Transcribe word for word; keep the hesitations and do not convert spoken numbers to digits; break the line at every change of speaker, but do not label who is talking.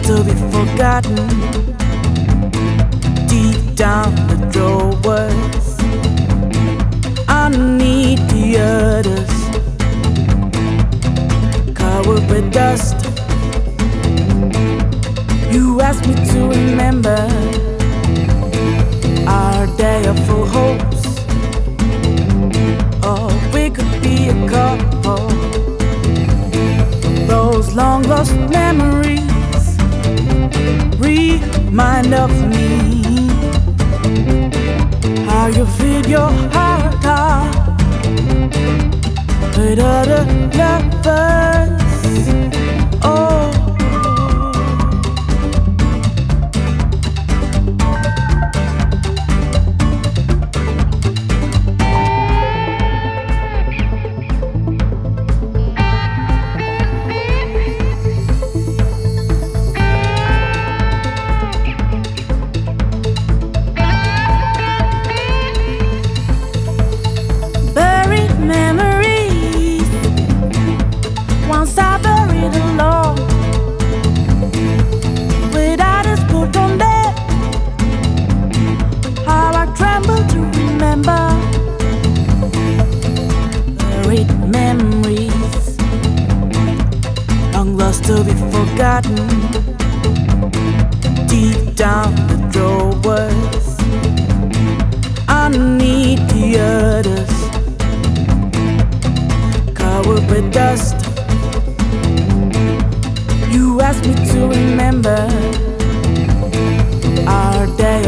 to be forgotten. Deep down the drawers, underneath the others, covered with dust. You asked me to remember our day of full hopes. Oh, we could be a couple. Those long lost memories remind of me how you filled your heart out with other lovers. Oh, to be forgotten. Deep down the drawers, underneath the others, covered with dust. You asked me to remember our day